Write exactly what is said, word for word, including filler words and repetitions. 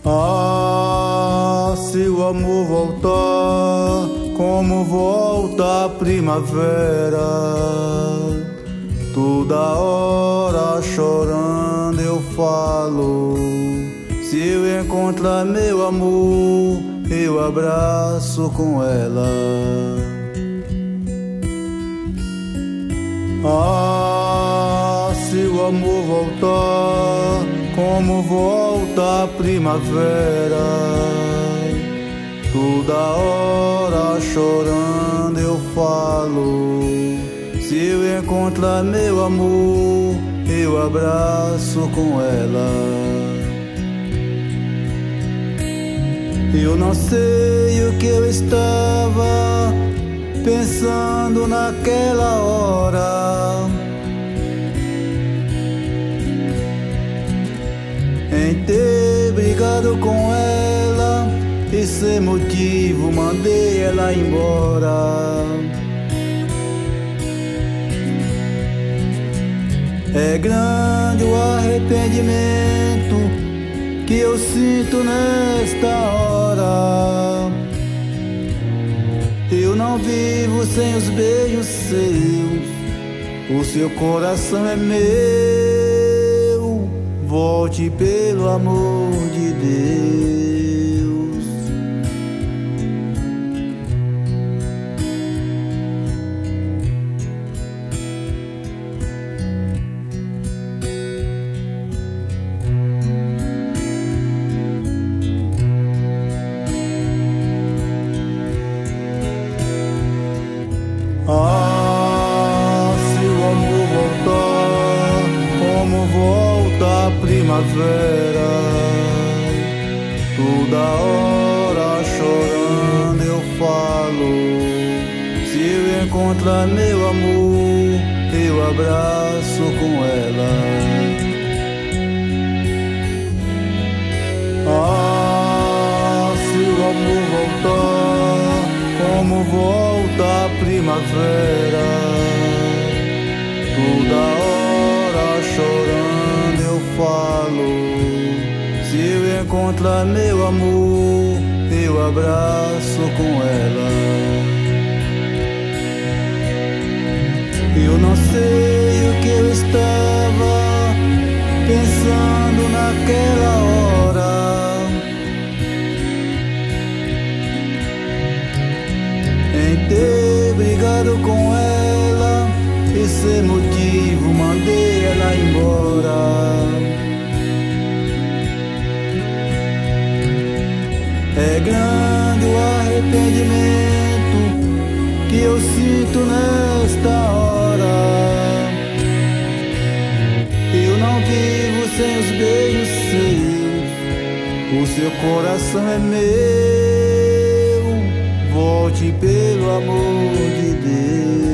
Ah, se o amor voltar, como volta a primavera, toda hora chorando eu falo. Se eu encontrar meu amor, eu abraço com ela. Ah, se o amor voltar, como volta a primavera, toda hora chorando eu falo. Se eu encontrar meu amor, eu abraço com ela. Eu não sei o que eu estava pensando naquela hora, em ter brigado com ela e sem motivo mandei ela embora. É grande o arrependimento que eu sinto nesta hora. Eu não vivo sem os beijos seus, o seu coração é meu. Volte pelo amor de Deus. Ah, se o amor voltar, como volta a primavera, toda hora chorando eu falo. Se eu encontrar meu amor, eu abraço com ela. Ah, se o amor voltar, como volta a primavera, toda hora chorando eu falo. Se eu encontrar meu amor, eu abraço com ela. Eu não sei o que eu estava pensando naquela hora, em ter brigado com ela e sem motivo mandei ela embora. É grande o arrependimento que eu sinto nesta hora. Eu não vivo sem os beijos seus, o seu coração é meu. Volte pelo amor de Deus.